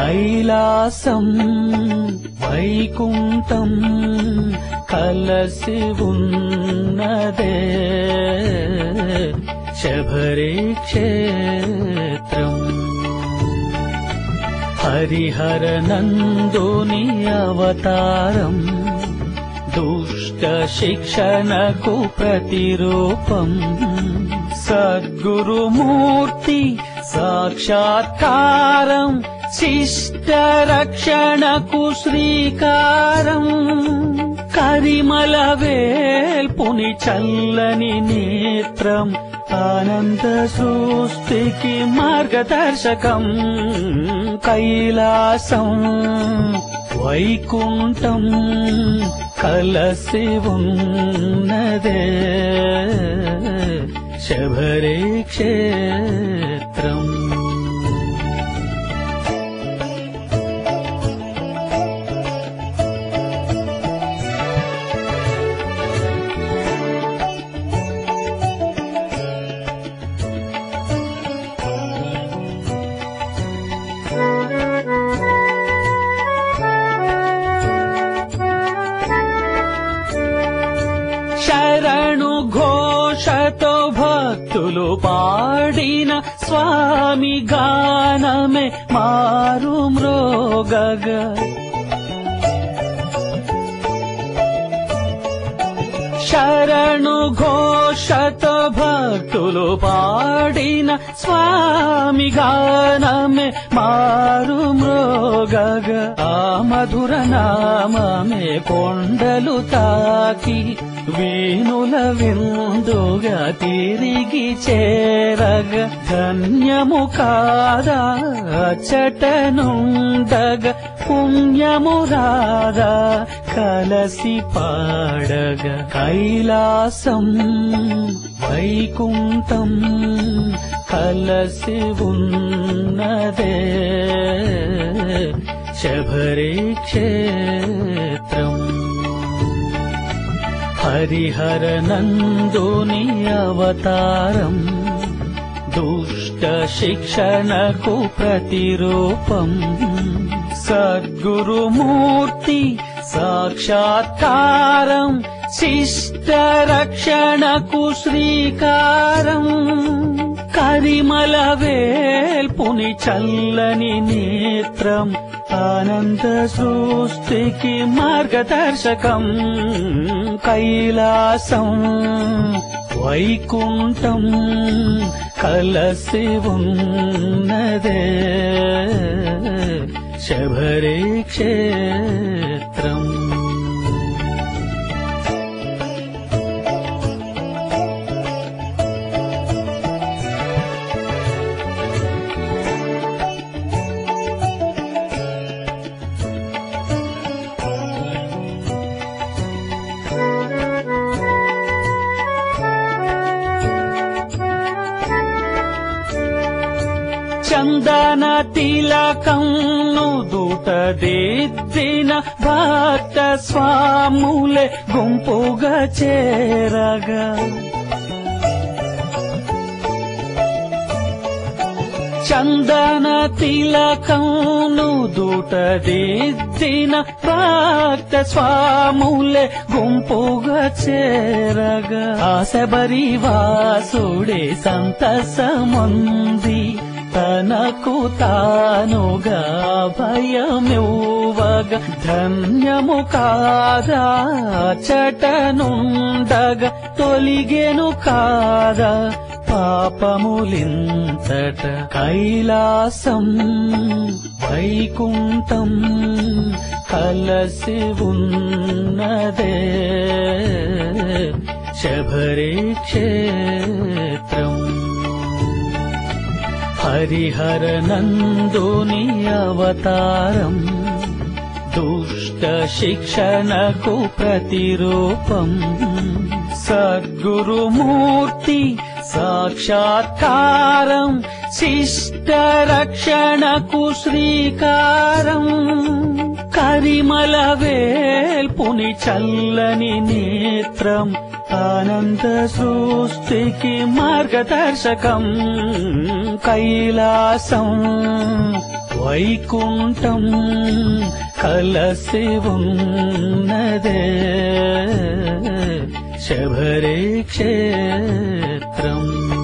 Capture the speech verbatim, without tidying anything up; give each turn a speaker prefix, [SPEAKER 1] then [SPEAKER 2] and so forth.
[SPEAKER 1] కైలాసం వైకుంఠం కలసి ఉన్నదే శబరి క్షేత్రం. హరిహర నందుని అవతారం దుష్ట శిక్షణకు ప్రతిరూపం. సద్గురుమూర్తి సాక్షాత్కారం శిష్ట రక్షణకు శ్రీకారం. కరిమల వేల్పుని చల్లని నేత్రం ఆనంద సృష్టికి మార్గదర్శకం. కైలాసం వైకుంఠం కలసి ఉన్నదే శబరి క్షేత్రం. శరణు ఘోషతో భక్తులు పాడిన స్వామి గానమే మారు మ్రోగగ. శరణు ఘోషతో భక్తులు పాడిన స్వామి గానమే మారు మ్రోగగ. ఆ మధుర నామమే కొండలు తాకి వీణుల విందుగా తిరిగి చేరగ. ధన్యము కాదా చటనుండగ పుణ్యము రాదా కలసి పాడగ. కైలాసం వైకుంఠం కలసి ఉన్నదే శబరి క్షేత్రం. హరిహర నందుని అవతారం దుష్ట శిక్షణకు ప్రతిరూపం. సద్గురుమూర్తి సాక్షాత్కారం శిష్ట రక్షణకు శ్రీకారం. కరిమల వేల్పుని చల్లని నేత్రం ఆనంద సృష్టికి మార్గదర్శకం. కైలాసం వైకుంఠం కలసి ఉన్నదే శబరి క్షేత్రం. చందన తిలకం నుదుట దిద్దిన భక్త స్వాములే గుంపుగా చేరగా. చందన తిలకం నుదుట దిద్దిన భక్త స్వాములే గుంపుగా చేరగా. ఆ శబరి వాసుడే సంతసముంది తనకు తానుగా భయమివ్వగ. ధన్యము కాదా చటనుండగ తొలిగెను కాదా పాపములింతట. కైలాసం వైకుంఠం కలసి ఉన్నదే శబరి క్షేత్రం. హరిహర నందుని అవతారం దుష్ట శిక్షణకు ప్రతిరూపం. సద్గురుమూర్తి సాక్షాత్కారం శిష్ట రక్షణకు శ్రీకారం. కరిమల వేల్పుని చల్లని నేత్రం ఆనంద సృష్టికి మార్గదర్శకం. కైలాసం వైకుంఠం కలసి ఉన్నదే శబరి క్షేత్రం.